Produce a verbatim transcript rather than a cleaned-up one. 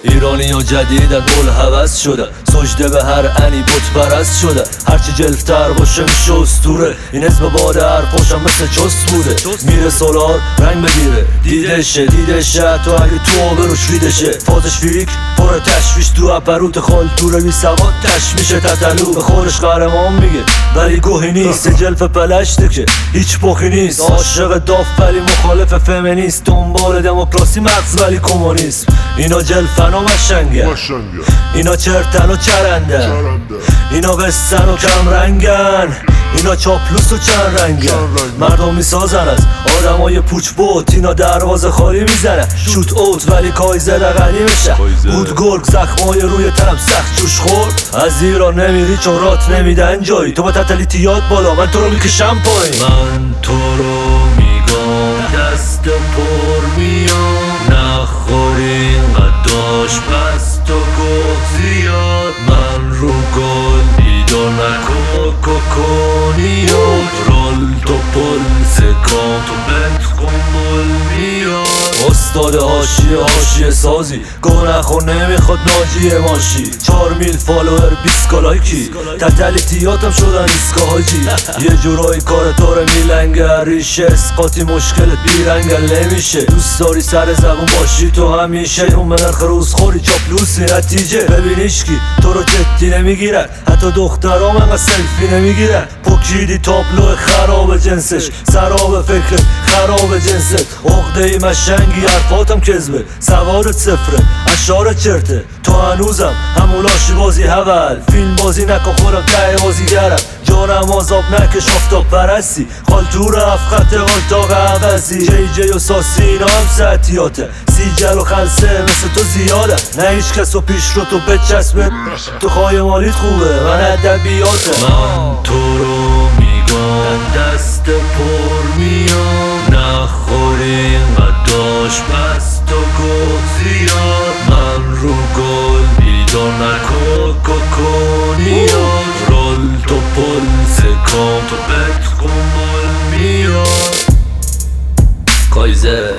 ایرانی ها جدیدن گل هوس شده، سجده به هر انی بت پرست شده. هرچی جلفتر باشه میشه اسطوره، این اسم باده حرفاشم مثل چست بوده. میره سولار رنگ بگیره دیدشه دیدشه، تو اگه تو آبروش ریدشه. فازش فیریک پر تشویش تو اپروت خال توره بی سواد تشمیشه تتلو. به خورش قهرمان میگه ولی گوهی نیست، جلف پلشته که هیچ پخی نیست. عاشق داف ولی مخالف فمینیست، دنبال دموکراسی مغز ولی کمونیسم. اینا جلفن و مشنگن، اینا چرتن و چرندن، اینا قصن و کم رنگن، اینا چاپلوس و چند رنگن. مردم میسازن از آدم های پوچ بوت، اینا دروازه خالی میزنن شوت اوت ولی کایزده غنی میشن. بود گرگ زخمای روی تنم سخت جوش خورد، از ایران نمیری چون رات نمیدن جایی. تو با تتلیتیات بالا من تو رو میکشم پایین. من تو رو میگم دست پر میام، نخوری قداش پس تو گفت زیاد. من رو گل بیدار نکن کوکونی رول تو پل سکام تو بنت قنبل میاد. استاد حاشیه حاشیه سازی گو نخور نمیخواد ناجیه ماشی. چهار میل فالوور بیست لایکی، تتلیتیاتم شدن ایسکا حاجی. یه جورایی کار داره میلنگه، ریشه اسقاطی مشکلت بیرنگل نمیشه. دوست داری سر زبون باشی تو همیشه، اون منرخ روز خوری چاپلوسی نتیجه. ببینیش کی تو رو جدی نمیگیرن، حتی دخترام انقدر سلفی نمیگیرن. پوکیدی تابلو خراب جنسش، سراب فکر خراب جنست. عقده ای مشنگی حرفاتم کذبه، سوارت صفره اشارت چرته. تو هنوزم همون لاشی بازی هول، فیلم بازی نکن خودم ته بازی گرم. جانم آزاب نکش آفتاب پرستی، خالتور هفت خط قالتاق عوضی. جی جی و ساسی اینا هم سعتیاته، سیجل و خلصه مثل تو زیاده. نه هیچ کس و پیش رو تو بچسبه، تو خواهی مالیت خوبه من ادبیاته. من تو رو میگم دست پر میام، نخوری قداش پس تو گفت زیاد. من رو گل بیدار نکن کوکونی رول تو پل سکام تو بنت قنبل میاد. کایزه